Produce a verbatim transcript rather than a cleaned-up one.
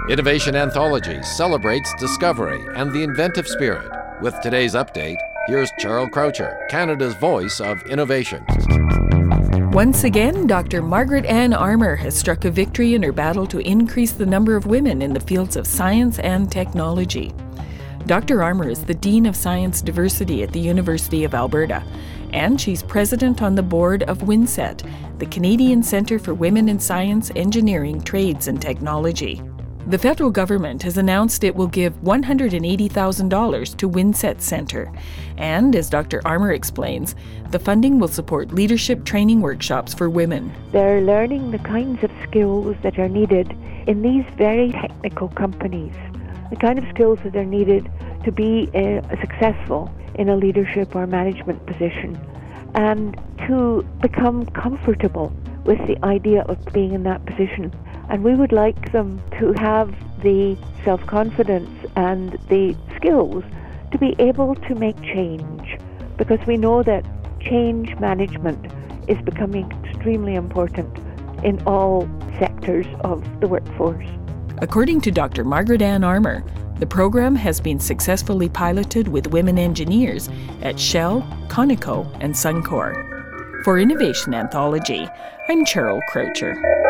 Innovation Anthology celebrates discovery and the inventive spirit. With today's update, here's Cheryl Croucher, Canada's voice of innovation. Once again, Doctor Margaret Ann Armour has struck a victory in her battle to increase the number of women in the fields of science and technology. Doctor Armour is the Dean of Science Diversity at the University of Alberta, and she's president on the board of WINSET, the Canadian Centre for Women in Science, Engineering, Trades and Technology. The federal government has announced it will give one hundred eighty thousand dollars to WINSET Centre. And, as Doctor Armour explains, the funding will support leadership training workshops for women. They're learning the kinds of skills that are needed in these very technical companies, the kind of skills that are needed to be uh, successful in a leadership or management position, and to become comfortable with the idea of being in that position. And we would like them to have the self-confidence and the skills to be able to make change, because we know that change management is becoming extremely important in all sectors of the workforce. According to Doctor Margaret Ann Armour, the program has been successfully piloted with women engineers at Shell, Conoco, and Suncor. For Innovation Anthology, I'm Cheryl Croucher.